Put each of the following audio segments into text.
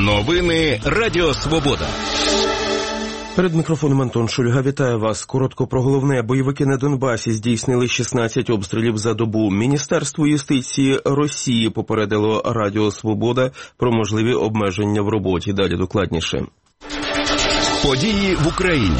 Новини Радіо Свобода. Перед мікрофоном Антон Шульга. Вітаю вас. Коротко про головне. Бойовики на Донбасі здійснили 16 обстрілів за добу. Міністерство юстиції Росії попередило Радіо Свобода про можливі обмеження в роботі. Далі докладніше. Події в Україні.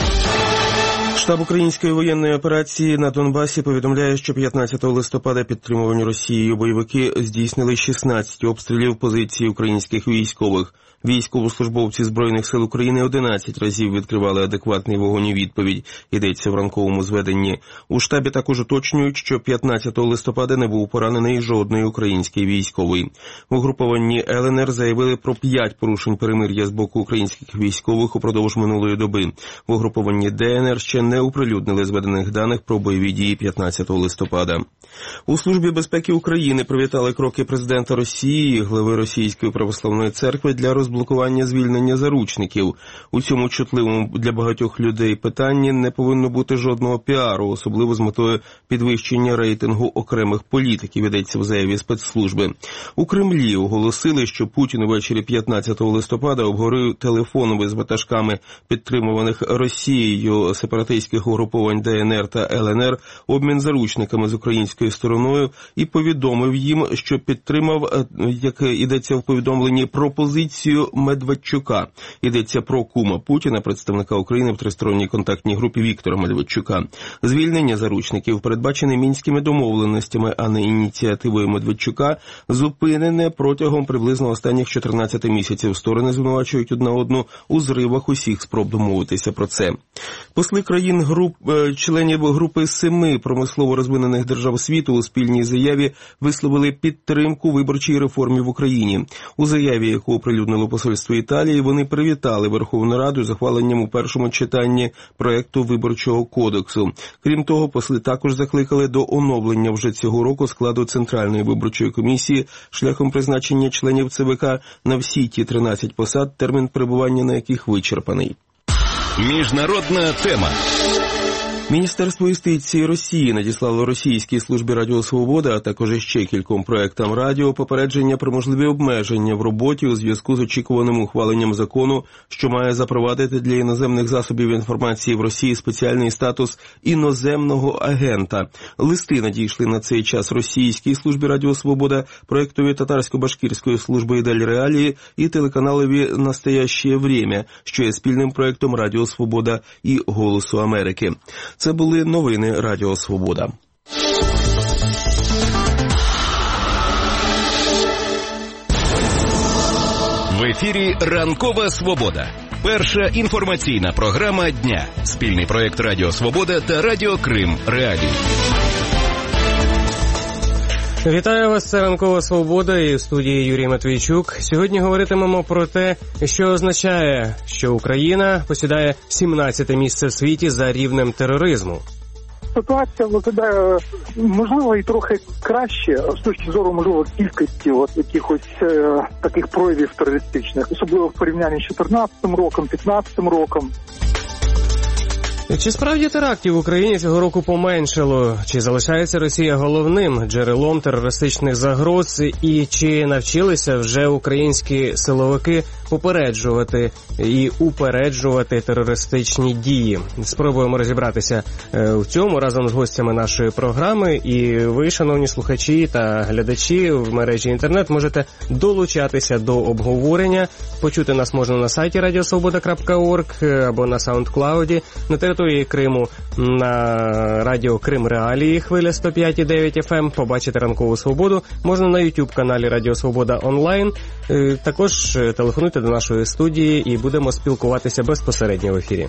Штаб української воєнної операції на Донбасі повідомляє, що 15 листопада підтримувані Росією бойовики здійснили 16 обстрілів позиції українських військових. Військовослужбовці Збройних сил України 11 разів відкривали адекватний вогонь у відповідь, йдеться в ранковому зведенні. У штабі також уточнюють, що 15 листопада не був поранений жодний український військовий. В угрупованні ЛНР заявили про 5 порушень перемир'я з боку українських військових упродовж минулої доби. В угрупованні ДНР ще не оприлюднили зведених даних про бойові дії 15 листопада. У Службі безпеки України привітали кроки президента Росії і глави Російської православної церкви для розблокування звільнення заручників. У цьому чутливому для багатьох людей питанні не повинно бути жодного піару, особливо з метою підвищення рейтингу окремих політиків, йдеться в заяві спецслужби. У Кремлі оголосили, що Путін увечері 15 листопада обговорив телефоном із ватажками підтримуваних Росією сепаратистських угруповань ДНР та ЛНР обмін заручниками з українською стороною і повідомив їм, що підтримав, як йдеться в повідомленні, пропозицію Медведчука. Йдеться про кума Путіна, представника України в тристоронній контактній групі Віктора Медведчука. Звільнення заручників, передбачене мінськими домовленостями, а не ініціативою Медведчука, зупинене протягом приблизно останніх 14 місяців. Сторони звинувачують одна одну у зривах усіх спроб домовитися про це. Посли країн членів групи 7 промислово розвинених держав світу у спільній заяві висловили підтримку виборчій реформі в Україні. У заяві, яку оприлюднило посольство Італії, вони привітали Верховну Раду з ухваленням у першому читанні проекту Виборчого кодексу. Крім того, посли також закликали до оновлення вже цього року складу Центральної виборчої комісії шляхом призначення членів ЦВК на всі ті 13 посад, термін перебування на яких вичерпаний. Міжнародна тема. Міністерство юстиції Росії надіслало Російській службі Радіо Свобода, а також ще кільком проектам радіо попередження про можливі обмеження в роботі у зв'язку з очікуваним ухваленням закону, що має запровадити для іноземних засобів інформації в Росії спеціальний статус іноземного агента. Листи надійшли на цей час Російській службі Радіо Свобода, проектові татарсько-башкирської служби «Ідель Реалії» і телеканалові «Настоящее время», що є спільним проектом Радіо Свобода і «Голосу Америки». Це були новини Радіо Свобода. В ефірі «Ранкова Свобода». Перша інформаційна програма дня. Спільний проєкт Радіо Свобода та Радіо Крим Реалії. Вітаю вас, це «Ранкова Свобода» і в студії Юрій Матвійчук. Сьогодні говоритимемо про те, що означає, що Україна посідає 17-те місце в світі за рівнем тероризму. Ситуація виглядає, можливо, і трохи краще, з точки зору, можливо, кількості якихось таких проявів терористичних, особливо в порівнянні з 2014 роком, 2015 роком. Чи справді терактів в Україні цього року поменшало? Чи залишається Росія головним джерелом терористичних загроз? І чи навчилися вже українські силовики попереджувати і упереджувати терористичні дії? Спробуємо розібратися в цьому разом з гостями нашої програми. І ви, шановні слухачі та глядачі в мережі інтернет, можете долучатися до обговорення. Почути нас можна на сайті radiosvoboda.org або на SoundCloud, на території Криму на радіо Крим Реалії, хвиля 105,9 FM, побачити «Ранкову Свободу» можна на YouTube-каналі Радіо Свобода онлайн. Також телефонуйте до нашої студії і будемо спілкуватися безпосередньо в ефірі.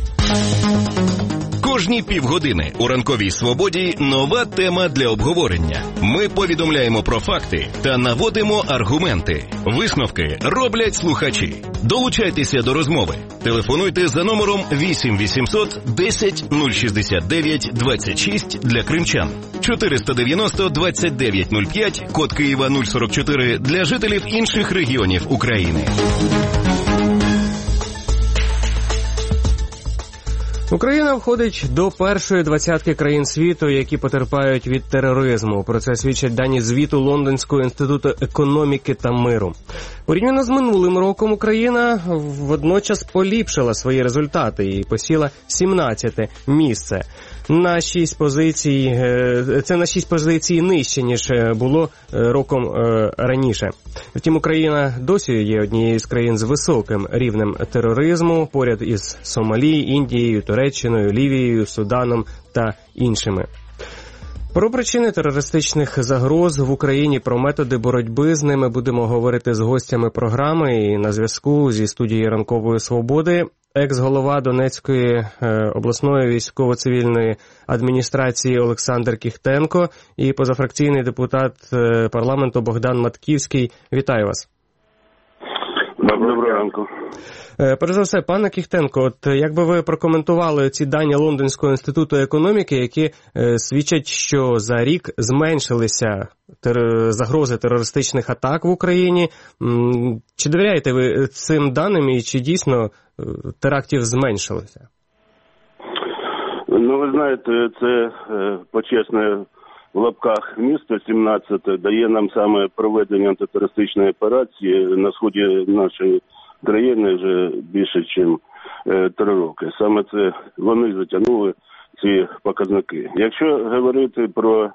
Кожні півгодини у «Ранковій Свободі» нова тема для обговорення. Ми повідомляємо про факти та наводимо аргументи. Висновки роблять слухачі. Долучайтеся до розмови. Телефонуйте за номером 8 800 10 069 26 для кримчан, 490 29 05, код Києва 044 для жителів інших регіонів України. Україна входить до першої 20-ки країн світу, які потерпають від тероризму. Про це свідчать дані звіту Лондонського інституту економіки та миру. Порівняно з минулим роком Україна водночас поліпшила свої результати і посіла 17-те місце. На 6 позицій, це на 6 позицій нижче, ніж було роком раніше. Втім, Україна досі є однією з країн з високим рівнем тероризму, поряд із Сомалі, Індією, Туреччиною, Лівією, Суданом та іншими. Про причини терористичних загроз в Україні, про методи боротьби з ними будемо говорити з гостями програми. І на зв'язку зі студією «Ранкової свободи» екс-голова Донецької обласної військово-цивільної адміністрації Олександр Кіхтенко і позафракційний депутат парламенту Богдан Матківський. Вітаю вас. Доброго ранку. Перш за все, пане Кіхтенко, от як би ви прокоментували ці дані Лондонського інституту економіки, які свідчать, що за рік зменшилися загрози терористичних атак в Україні? Чи довіряєте ви цим даним і чи дійсно терактів зменшилося? Ну, ви знаєте, це почесне в лапках місто 17 дає нам саме проведення антитерористичної операції на сході нашої країни вже більше, ніж 3 роки. Саме це вони затягнули ці показники. Якщо говорити про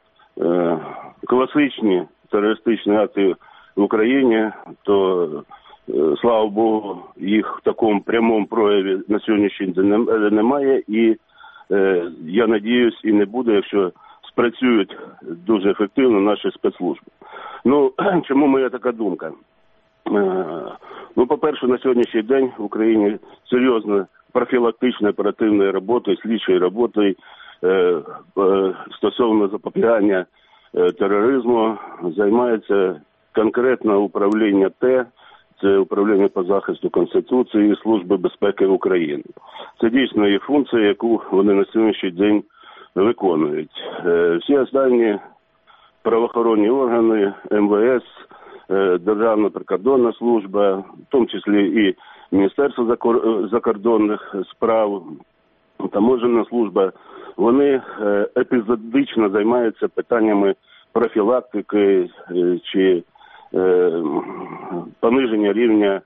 класичні терористичні акти в Україні, то, слава Богу, їх в такому прямому прояві на сьогоднішній день немає. І я надіюсь, і не буде, якщо спрацюють дуже ефективно наші спецслужби. Ну, чому моя така думка? Ну, по-перше, на сьогоднішній день в Україні серйозно профілактичної оперативної роботи, слідчої роботи стосовно запобігання тероризму займається конкретно управління ТЕ, це управління по захисту Конституції і Служби безпеки України. Це дійсно є функція, яку вони на сьогоднішній день виконують. Всі останні правоохоронні органи, МВС, Державна прикордонна служба, в тому числі і Міністерство закордонних справ, таможенна служба, вони епізодично займаються питаннями профілактики чи пониження рівня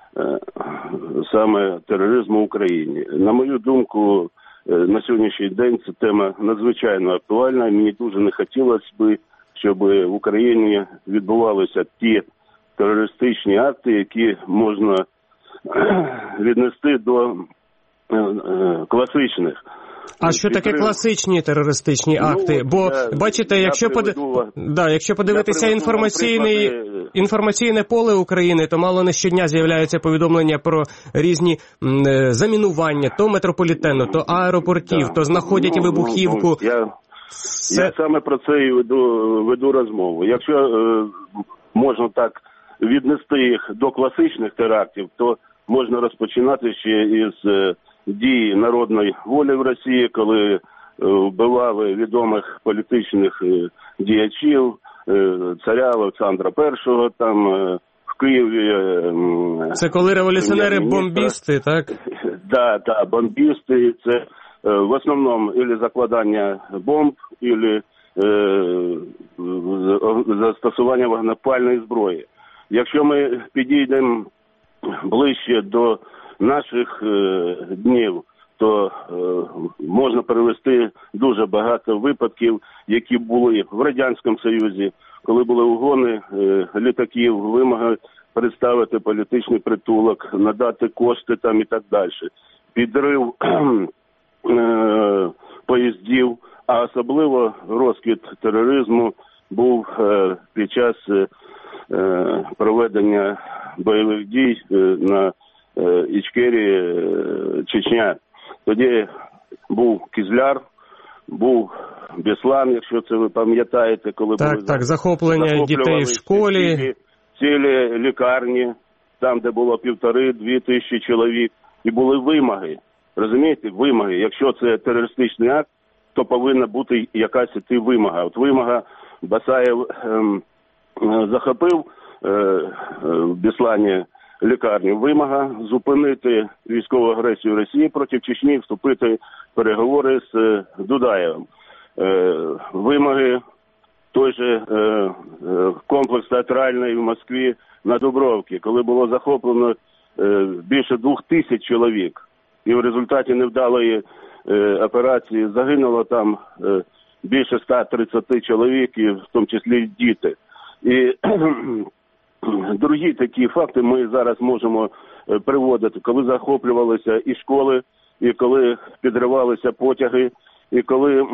саме тероризму в Україні. На мою думку, на сьогоднішній день ця тема надзвичайно актуальна. Мені дуже не хотілося б, щоб в Україні відбувалися ті терористичні акти, які можна віднести до класичних. А що таке класичні терористичні акти? Бо, бачите, якщо подивитися інформаційне поле України, то мало не щодня з'являються повідомлення про різні замінування, то метрополітену, то аеропортів, то знаходять вибухівку. Я саме про це і веду розмову. Якщо можна так віднести їх до класичних терактів, то можна розпочинати ще із дії народної волі в Росії, коли вбивали відомих політичних діячів, царя Олександра І, там в Києві. Це коли революціонери-бомбісти, так? Так, бомбісти. Це в основному ілі закладання бомб, ілі застосування вогнепальної зброї. Якщо ми підійдемо ближче до наших днів, то можна привести дуже багато випадків, які були в Радянському Союзі, коли були угони літаків, вимоги представити політичний притулок, надати кошти там і так далі. Підрив поїздів, а особливо розквіт тероризму був під час проведення бойових дій на Ічкерії, Чечня. Тоді був Кізляр, був Беслан, якщо це ви пам'ятаєте, коли були захоплення дітей в школі. Цілі лікарні, там, де було 1,5-2 тисячі чоловік. І були вимоги. Розумієте, вимоги. Якщо це терористичний акт, то повинна бути якась іти вимога. От вимога Басаєв захопив в Беслані лікарню. Вимога зупинити військову агресію Росії проти Чечні, вступити в переговори з Дудаєвим. Вимоги той же комплекс театральний в Москві на Дубровці, коли було захоплено більше 2000 чоловік. І в результаті невдалої операції загинуло там більше 130 чоловік, і в тому числі діти. І другі такі факти ми зараз можемо приводити, коли захоплювалися і школи, і коли підривалися потяги, і коли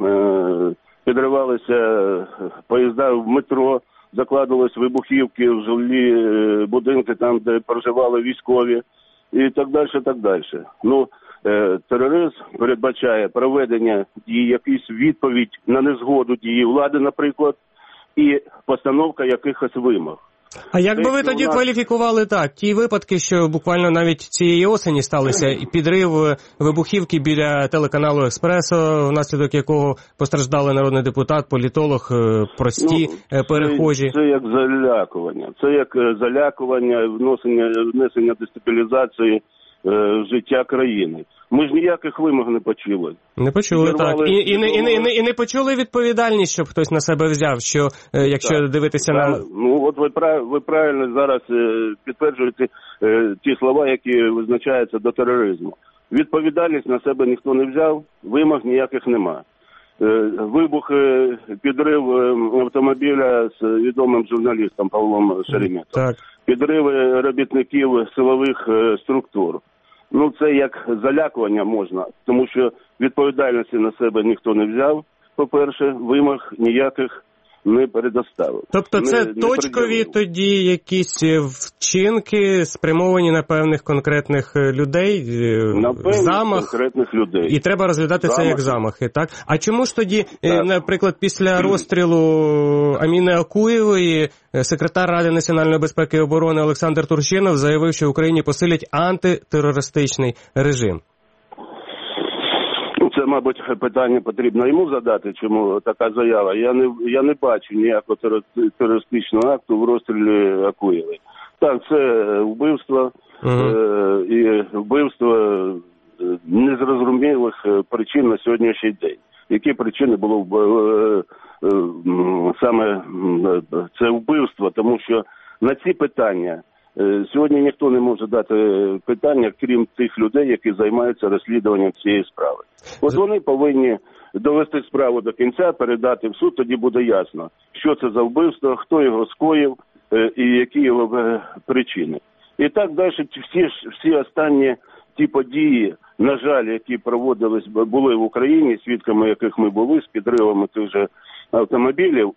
підривалися поїзда в метро, закладувались вибухівки в жилі будинки, там, де проживали військові, і так далі, так далі. Ну, тероризм передбачає проведення дій, якийсь відповідь на незгоду дії влади, наприклад, і постановка якихось вимог. А як би ви тоді кваліфікували так? Ті випадки, що буквально навіть цієї осені сталися, і підрив вибухівки біля телеканалу «Еспресо», внаслідок якого постраждали народний депутат, політолог, прості перехожі. Це як залякування. Це як залякування, внесення дестабілізації в життя країни. Ми ж ніяких вимог не почули. Не почули, так. І не почули відповідальність, щоб хтось на себе взяв, що якщо так дивитися на... Ну, от ви правильно зараз підтверджуєте ті слова, які визначаються до тероризму. Відповідальність на себе ніхто не взяв, вимог ніяких нема. Вибух, підрив автомобіля з відомим журналістом Павлом Шереметом. Підриви робітників силових структур. Ну, це як залякування можна, тому що відповідальності на себе ніхто не взяв, по-перше, вимог ніяких не передоставив. Тобто це точкові тоді якісь вчинки, спрямовані на певних конкретних людей? На певних конкретних людей. І треба розглядати це як замахи, так? А чому ж тоді, наприклад, після розстрілу Аміни Акуєвої, секретар Ради національної безпеки і оборони Олександр Турчинов заявив, що в Україні посилять антитерористичний режим? Це, мабуть, питання потрібно йому задати, чому така заява. Я не бачу ніякого терористичного акту в розстрілі Акуєвої. Так, це вбивство, і вбивство незрозумілих причин на сьогоднішній день. Які причини було саме це вбивство, тому що на ці питання сьогодні ніхто не може дати питання, крім тих людей, які займаються розслідуванням цієї справи. От вони повинні довести справу до кінця, передати в суд, тоді буде ясно, що це за вбивство, хто його скоїв і які його причини. І так далі всі останні ті події, на жаль, які проводились, були в Україні, свідками яких ми були, з підривами тих же автомобілів,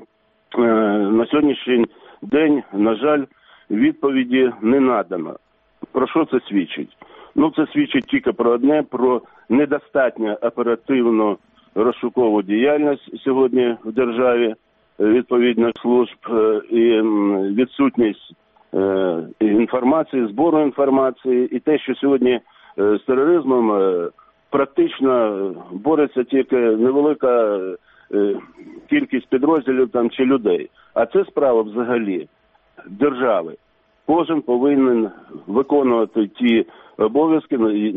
на сьогоднішній день, на жаль, відповіді не надано. Про що це свідчить? Ну, це свідчить тільки про одне, про недостатньо оперативну розшукову діяльність сьогодні в державі відповідних служб і відсутність інформації, збору інформації, і те, що сьогодні з тероризмом практично бореться тільки невелика кількість підрозділів там чи людей. А це справа взагалі держави. Кожен повинен виконувати ті обов'язки,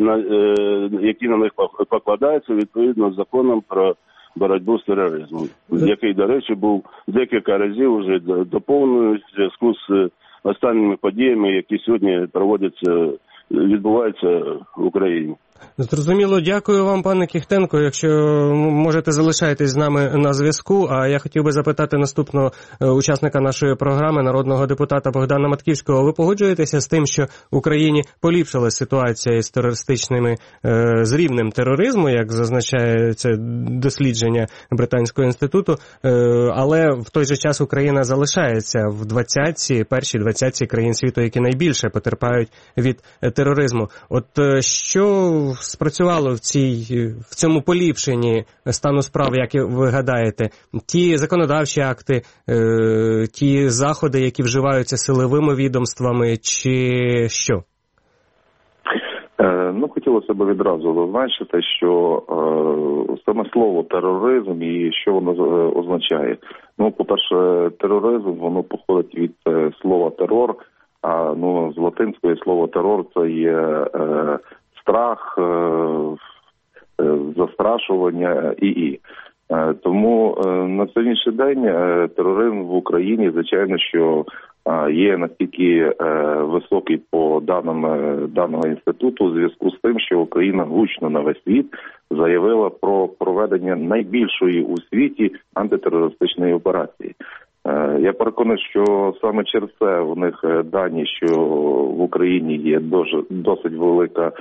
які на них покладаються відповідно з законом про боротьбу з тероризмом, який, до речі, був декілька разів вже доповнений в зв'язку з останніми подіями, які сьогодні відбуваються в Україні. Зрозуміло, дякую вам, пане Кіхтенко. Якщо можете, залишайтесь з нами на зв'язку. А я хотів би запитати наступного учасника нашої програми, народного депутата Богдана Матківського. Ви погоджуєтеся з тим, що в Україні поліпшилась ситуація з терористичними, з рівнем тероризму, як зазначає це дослідження Британського інституту, але в той же час Україна залишається в першій двадцятці країн світу, які найбільше потерпають від тероризму. От що спрацювало в цьому поліпшенні стану справ, як ви гадаєте? Ті законодавчі акти, ті заходи, які вживаються силовими відомствами, чи що? Ну, хотілося б відразу зазначити, що саме слово тероризм і що воно означає. Ну, по-перше, тероризм, воно походить від слова терор, А з латинської слово терор це є страх, застрашування і. Тому на сьогоднішній день тероризм в Україні, звичайно, що є настільки високий по даним даного інституту у зв'язку з тим, що Україна гучно на весь світ заявила про проведення найбільшої у світі антитерористичної операції. Я переконаний, що саме через це у них дані, що в Україні є досить великий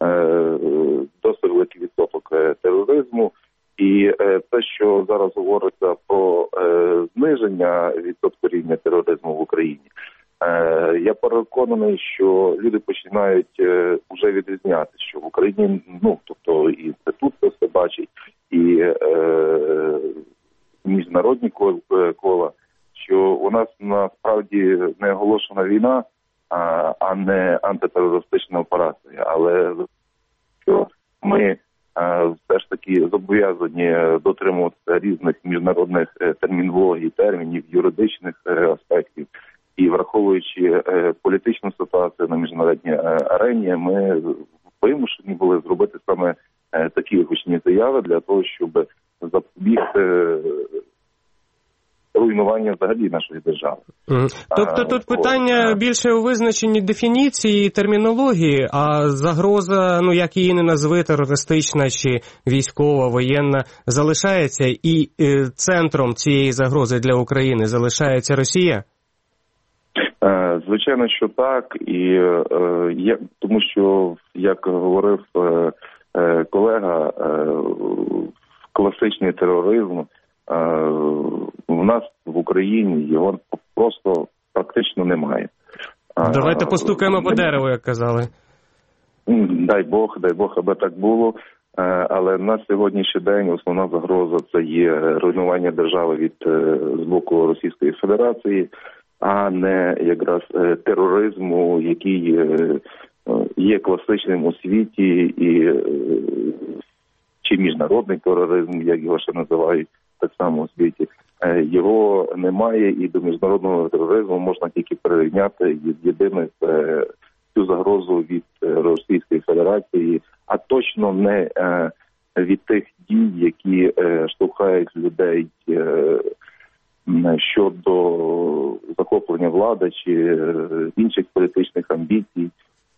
відсоток тероризму. І те, що зараз говориться про зниження відсотку рівня тероризму в Україні, я переконаний, що люди починають вже відрізняти, що в Україні, тобто і інститут це все бачить, і міжнародні кола, що у нас насправді не оголошена війна, а не антитерористична операція. Але що ми все ж таки зобов'язані дотримуватися різних міжнародних термінологій, термінів, юридичних аспектів. І враховуючи політичну ситуацію на міжнародній арені, ми вимушені були зробити саме такі гучні заяви для того, щоб запобігти руйнування взагалі нашої держави. Тобто тут питання більше у визначенні дефініції і термінології, а загроза, як її не назви, терористична чи військова, воєнна, залишається, і центром цієї загрози для України залишається Росія? Звичайно, що так, і тому що, як говорив колега, класичний тероризм в нас в Україні його просто практично немає. Давайте постукаємо по дереву, як казали. Дай Бог, аби так було. Але на сьогоднішній день основна загроза – це є руйнування держави з боку Російської Федерації, а не якраз тероризму, який є класичним у світі, чи міжнародний тероризм, як його ще називають, так само у світі. Його немає, і до міжнародного тероризму можна тільки прирівняти єдине цю загрозу від Російської Федерації, а точно не від тих дій, які штовхають людей щодо захоплення влади чи інших політичних амбіцій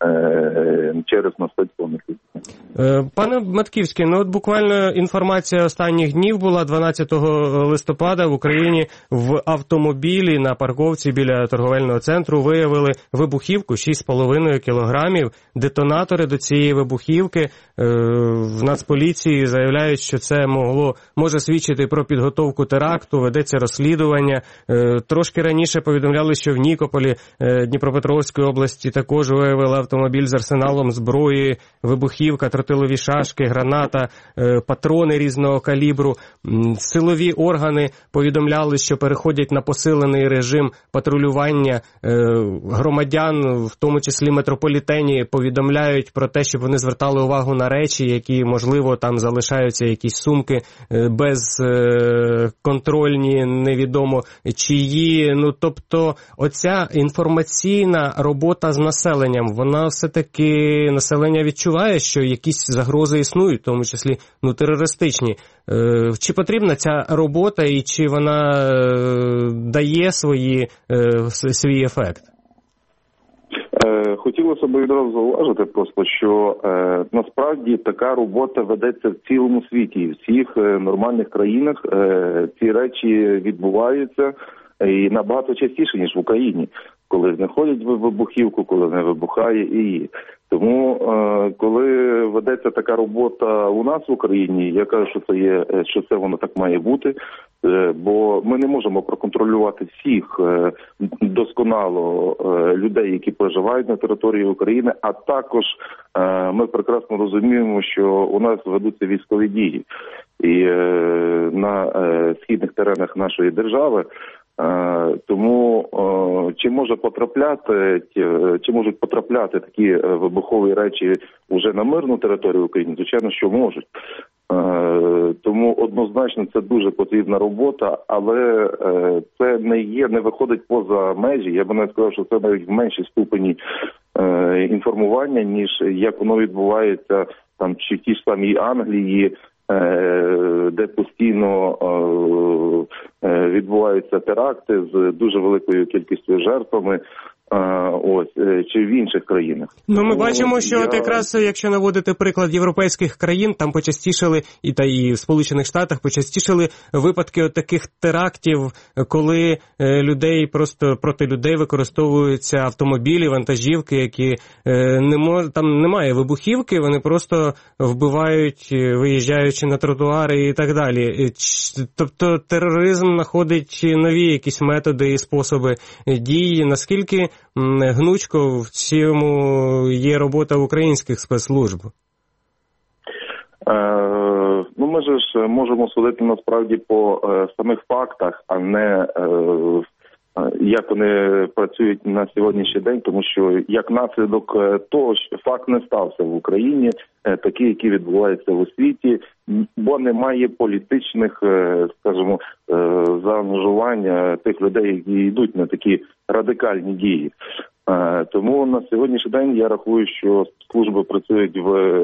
через насильство. Пане Матківський, буквально інформація останніх днів була 12 листопада в Україні в автомобілі на парковці біля торговельного центру виявили вибухівку 6,5 кілограмів. Детонатори до цієї вибухівки в Нацполіції заявляють, що це може свідчити про підготовку теракту, ведеться розслідування. Трошки раніше повідомляли, що в Нікополі Дніпропетровської області також виявили автомобіль з арсеналом зброї, вибухівка, тротилові шашки, граната, патрони різного калібру. Силові органи повідомляли, що переходять на посилений режим патрулювання. Громадян, в тому числі метрополітені, повідомляють про те, щоб вони звертали увагу на речі, які, можливо, там залишаються якісь сумки безконтрольні, невідомо чиї. Тобто оця інформаційна робота з населенням, вона все-таки населення відчуває, що якісь загрози існують, в тому числі терористичні. Чи потрібна ця робота і чи вона дає свій ефект? Хотілося б відразу зауважити просто, що насправді така робота ведеться в цілому світі. В всіх нормальних країнах ці речі відбуваються і набагато частіше, ніж в Україні, коли знаходять вибухівку, коли не вибухає її. Тому, коли ведеться така робота у нас в Україні, я кажу, що це воно так має бути, бо ми не можемо проконтролювати всіх досконало людей, які проживають на території України, а також ми прекрасно розуміємо, що у нас ведуться військові дії. І на східних теренах нашої держави. Тому чи можуть потрапляти такі вибухові речі вже на мирну територію України? Звичайно, що можуть. Тому однозначно це дуже потрібна робота, але це не виходить поза межі. Я б не сказав, що це навіть в меншій ступені інформування, ніж як воно відбувається там чи в тій ж самій Англії, де постійно відбуваються теракти з дуже великою кількістю жертвами. Чи в інших країнах. Ми бачимо, що от якраз, якщо наводити приклад європейських країн, там почастішали, і в Сполучених Штатах почастішали випадки от таких терактів, коли проти людей використовуються автомобілі, вантажівки, які там немає вибухівки, вони просто вбивають, виїжджаючи на тротуари і так далі. Тобто тероризм знаходить нові якісь методи і способи дії. Наскільки гнучко в цьому є робота українських спецслужб? Ми ж можемо судити насправді по самих фактах, а не як вони працюють на сьогоднішній день, тому що як наслідок того, що факт не стався в Україні, такий, який відбувається у світі, бо немає політичних, скажімо, заангажувань тих людей, які йдуть на такі радикальні дії. Тому на сьогоднішній день я рахую, що служби працюють в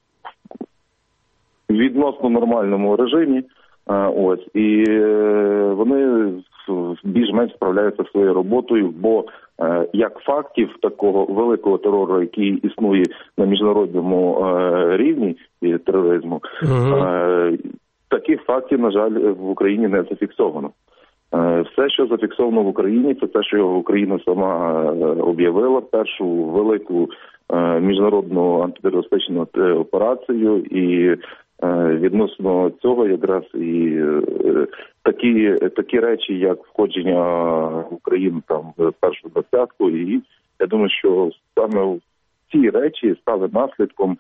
відносно нормальному режимі, і вони більш-менш справляються своєю роботою, бо як фактів такого великого терору, який існує на міжнародному рівні тероризму, таких фактів, на жаль, в Україні не зафіксовано. Все, що зафіксовано в Україні, це те, що Україна сама об'явила першу велику міжнародну антитерористичну операцію, і відносно цього якраз і такі речі, як входження в Україну там в першу десятку, і я думаю, що саме ці речі стали наслідком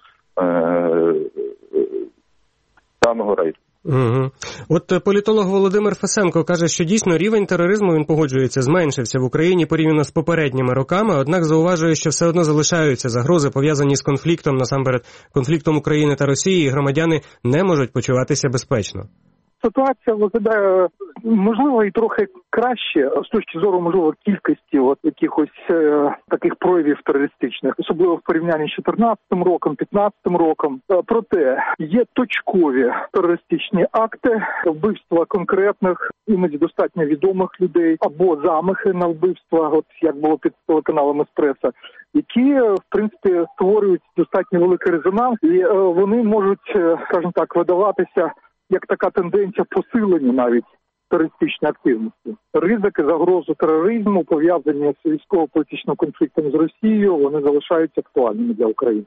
даного рейду. От політолог Володимир Фесенко каже, що дійсно рівень тероризму, він погоджується, зменшився в Україні порівняно з попередніми роками, однак зауважує, що все одно залишаються загрози, пов'язані з конфліктом, насамперед конфліктом України та Росії, і громадяни не можуть почуватися безпечно. Ситуація виглядає, можливо, і трохи краще з точки зору, можливо, кількості якихось таких проявів терористичних, особливо в порівнянні з 2014 роком, 2015 роком. Проте є точкові терористичні акти, вбивства конкретних, іноді достатньо відомих людей, або замахи на вбивства, як було під телеканалом «Еспресо», які, в принципі, створюють достатньо великий резонанс, і вони можуть, скажімо так, видаватися як така тенденція посилення навіть терористичної активності. Ризики, загрозу тероризму, пов'язані з військово-політичним конфліктом з Росією, вони залишаються актуальними для України.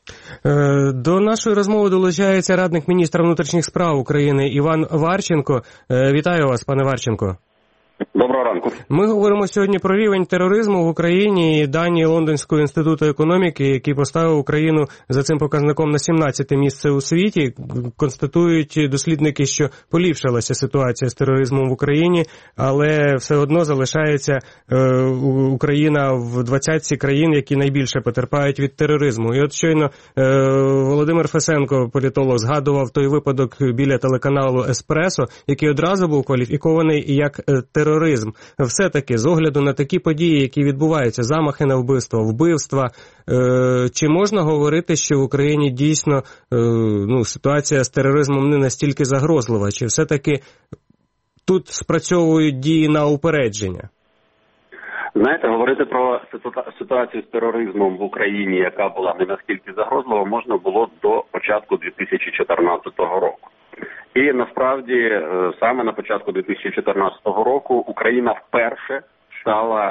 До нашої розмови долучається радник міністра внутрішніх справ України Іван Варченко. Вітаю вас, пане Варченко. Доброго ранку. Ми говоримо сьогодні про рівень тероризму в Україні і дані Лондонського інституту економіки, який поставив Україну за цим показником на 17-те місце у світі. Констатують дослідники, що поліпшилася ситуація з тероризмом в Україні, але все одно залишається Україна в 20-ці країн, які найбільше потерпають від тероризму. І от щойно Володимир Фесенко, політолог, згадував той випадок біля телеканалу «Еспресо», який одразу був кваліфікований як тероризм. Все-таки, з огляду на такі події, які відбуваються, замахи на вбивства, чи можна говорити, що в Україні дійсно ситуація з тероризмом не настільки загрозлива? Чи все-таки тут спрацьовують дії на упередження? Знаєте, говорити про ситуацію з тероризмом в Україні, яка була не настільки загрозлива, можна було до початку 2014 року. І насправді саме на початку 2014 року Україна вперше стала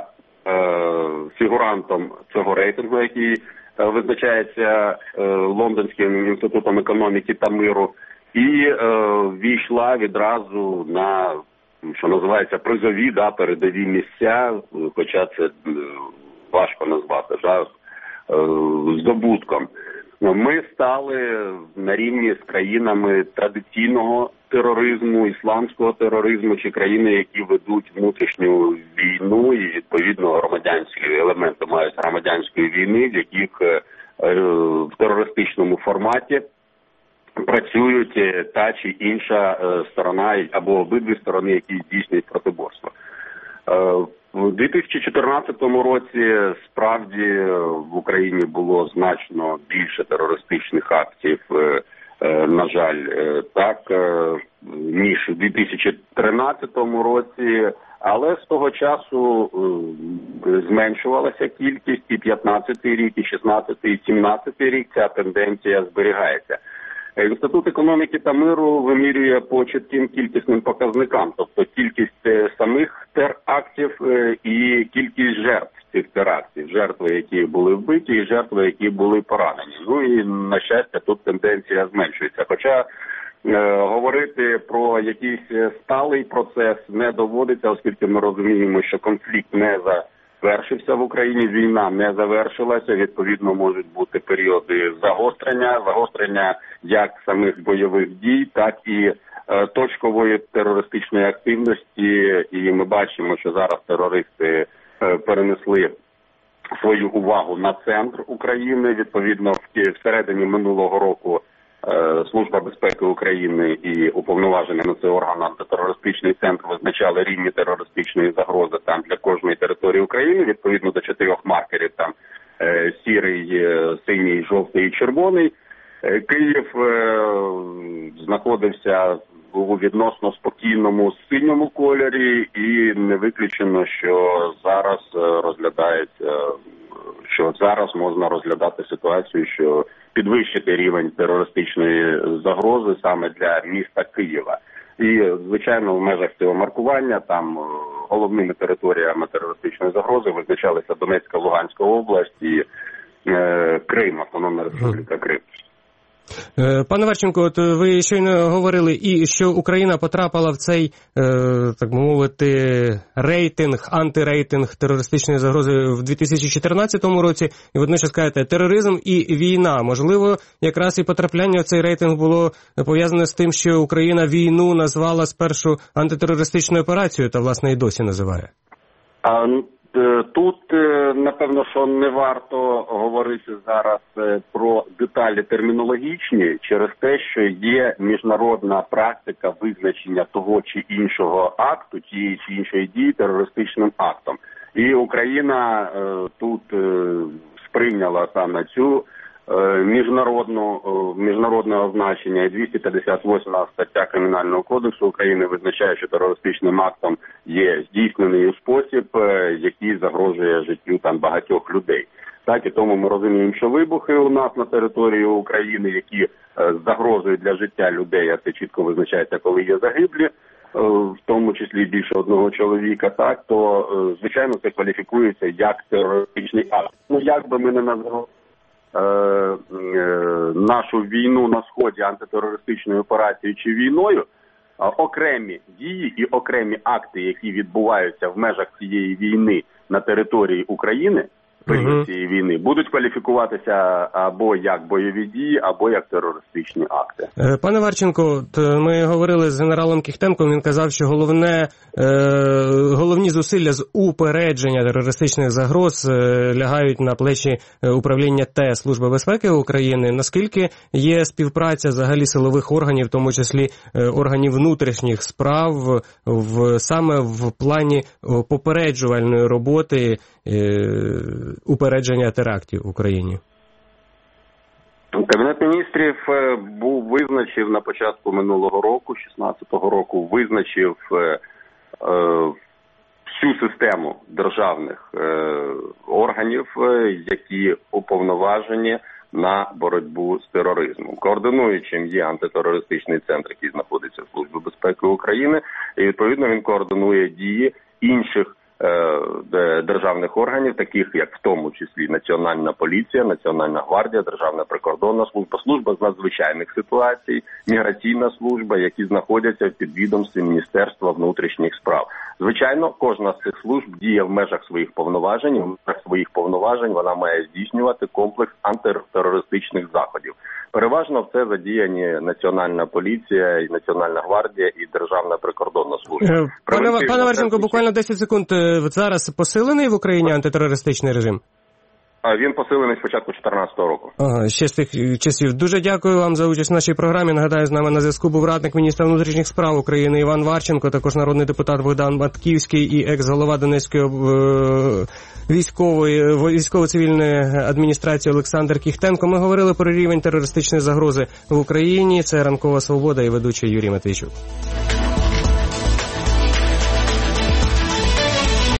фігурантом цього рейтингу, який визначається Лондонським інститутом економіки та миру, і війшла відразу на, що називається, призові, передові місця, хоча це важко назвати, здобутком. Ми стали на рівні з країнами традиційного тероризму, ісламського тероризму, чи країни, які ведуть внутрішню війну і, відповідно, громадянські елементи мають громадянської війни, в яких в терористичному форматі працюють та чи інша сторона або обидві сторони, які здійснюють протиборство. У 2014 році справді в Україні було значно більше терористичних актів, на жаль, так, ніж у 2013 році, але з того часу зменшувалася кількість, і 15-й рік, і 16-й, і 17-й рік ця тенденція зберігається. Інститут економіки та миру вимірює по чітким кількісним показникам, тобто кількість самих терактів і кількість жертв цих терактів, жертви, які були вбиті, і жертви, які були поранені. Ну і, на щастя, тут тенденція зменшується. Хоча говорити про якийсь сталий процес не доводиться, оскільки ми розуміємо, що конфлікт не завершився в Україні, війна не завершилася, відповідно можуть бути періоди загострення як самих бойових дій, так і точкової терористичної активності, і ми бачимо, що зараз терористи перенесли свою увагу на центр України. Відповідно, всередині минулого року Служба безпеки України і уповноважений на це орган антитерористичний центр визначали рівні терористичної загрози там для кожної території України, відповідно до 4 маркерів, там сірий, синій, жовтий і червоний. Київ знаходився у відносно спокійному синьому кольорі, і не виключено, що зараз можна розглядати ситуацію, що підвищити рівень терористичної загрози саме для міста Києва. І, звичайно, в межах цього маркування там головними територіями терористичної загрози визначалися Донецька, Луганська область і Крим, Автономна Республіка Крим. Пане Варченко, от ви щойно говорили, і що Україна потрапила в цей, так би мовити, антирейтинг терористичної загрози в 2014 році, і водночас кажете, тероризм і війна. Можливо, якраз і потрапляння в цей рейтинг було пов'язане з тим, що Україна війну назвала спершу антитерористичною операцією, та, власне, і досі називає. Тут, напевно, що не варто говорити зараз про деталі термінологічні через те, що є міжнародна практика визначення того чи іншого акту, тієї чи іншої дії терористичним актом. І Україна тут сприйняла саме цю міжнародне означення, і 258 стаття Кримінального кодексу України визначає, що терористичним актом є здійснений у спосіб, який загрожує життю там багатьох людей. Так, і тому ми розуміємо, що вибухи у нас на території України, які загрожують для життя людей, а це чітко визначається, коли є загиблі, в тому числі більше одного чоловіка, так, то, звичайно, це кваліфікується як терористичний акт. Ну, як би ми не назвали нашу війну на Сході антитерористичною операцією чи війною, окремі дії і окремі акти, які відбуваються в межах цієї війни на території України, період цієї війни, будуть кваліфікуватися або як бойові дії, або як терористичні акти. Пане Варченко, ми говорили з генералом Кіхтенком, він казав, що головні зусилля з упередження терористичних загроз лягають на плечі управління ТЕС Служби безпеки України. Наскільки є співпраця взагалі силових органів, в тому числі органів внутрішніх справ, саме в плані попереджувальної роботи упередження терактів в Україні? Кабінет міністрів визначив на початку минулого року, 16-го року, визначив всю систему державних органів, які уповноважені на боротьбу з тероризмом. Координуючим є антитерористичний центр, який знаходиться в Службі безпеки України, і відповідно він координує дії інших державних органів, таких як в тому числі Національна поліція, Національна гвардія, Державна прикордонна служба, служба з надзвичайних ситуацій, міграційна служба, які знаходяться в підвідомстві Міністерства внутрішніх справ. Звичайно, кожна з цих служб діє в межах своїх повноважень, в межах своїх повноважень вона має здійснювати комплекс антитерористичних заходів. Переважно в це задіяні Національна поліція, і Національна гвардія, і Державна прикордонна служба. Пане Варченко, буквально 10 секунд. Зараз посилений в Україні антитерористичний режим? він посилений з початку 2014 року. Ага, ще з тих часів. Дуже дякую вам за участь в нашій програмі. Нагадаю, з нами на зв'язку був радник міністра внутрішніх справ України Іван Варченко, також народний депутат Богдан Матківський і екс-голова Донецької військово-цивільної адміністрації Олександр Кіхтенко. Ми говорили про рівень терористичної загрози в Україні. Це «Ранкова свобода» і ведучий Юрій Матвійчук.